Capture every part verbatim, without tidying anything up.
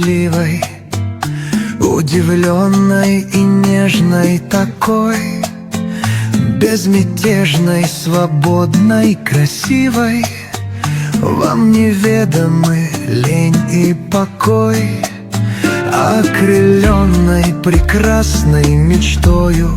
счастливой, удивленной и нежной такой, безмятежной, свободной, красивой. Вам неведомы лень и покой, окрыленной прекрасной мечтою,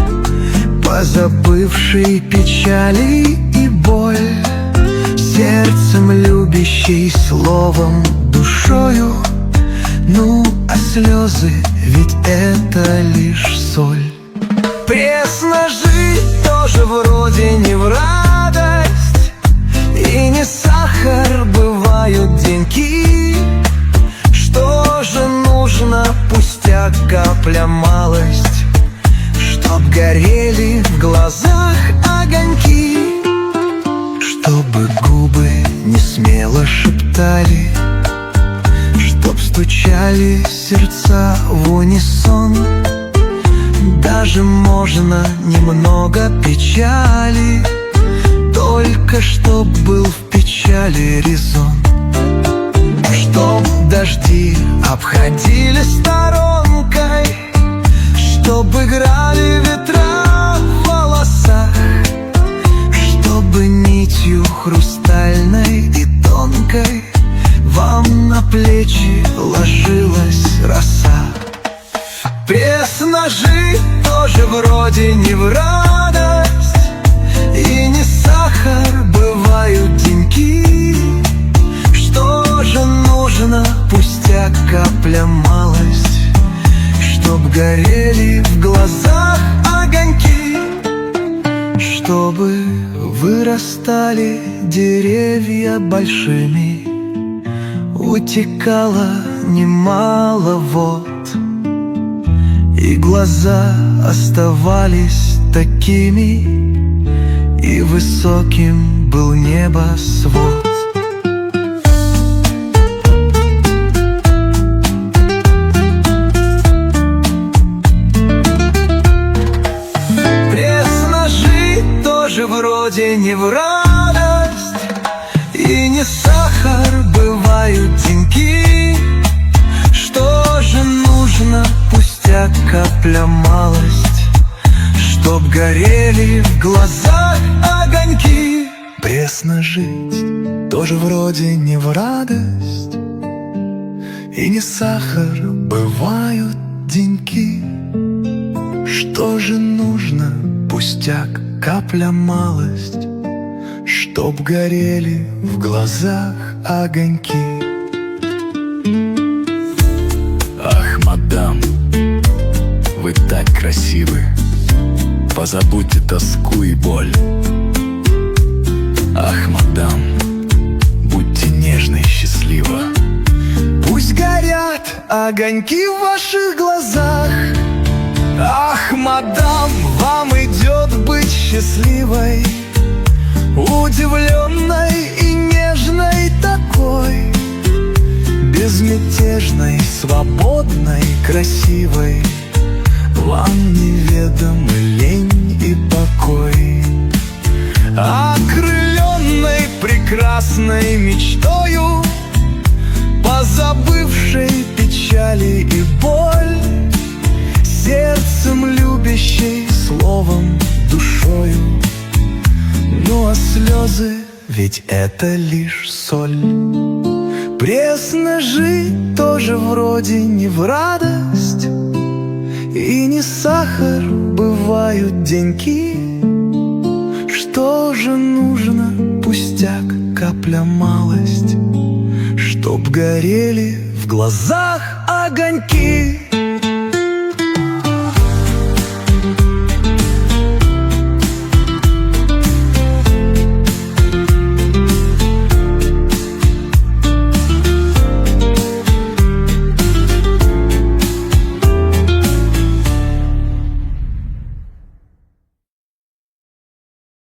позабывшей печали и боль, сердцем любящей, словом, душою. Ну, а слезы, ведь это лишь соль. Пресно жить тоже вроде не в радость, и не сахар, бывают деньки. Что же нужно, пустяк, капля, малость, чтоб горели в глазах огоньки, чтобы губы не смело шептали, чтоб стучали сердца в унисон. Даже можно немного печали, только чтоб был в печали резон. Чтоб дожди обходили сторонкой, чтоб играли ветра в волосах, чтобы нитью хрустальной и тонкой вам на плечи ложилась роса. Пресно жить тоже вроде не в радость, и не сахар, бывают деньки. Что же нужно, пустяк, капля, малость, чтоб горели в глазах огоньки, чтобы вырастали деревья большими, утекало немало вод, и глаза оставались такими, и высоким был небосвод. Пресно жить тоже вроде не в радость, и не сахар, бывают деньки. Что же нужно, пустяк, капля, малость, чтоб горели в глазах огоньки. Пресно жить тоже вроде не в радость, и не сахар, бывают деньки. Что же нужно, пустяк, капля, малость, чтоб горели в глазах огоньки. Ах, мадам, вы так красивы, позабудьте тоску и боль. Ах, мадам, будьте нежны и счастливы. Пусть горят огоньки в ваших глазах. Ах, мадам, вам идет быть счастливой, удивленной и нежной такой, безмятежной, свободной, красивой. Вам неведомы лень и покой, окрыленной прекрасной мечтою, позабывшей печали и боль, сердцем любящей, словом, душою. Ну а слезы, ведь это лишь соль. Пресно жить тоже вроде не в радость, и не сахар, бывают деньки. Что же нужно, пустяк, капля, малость, чтоб горели в глазах огоньки.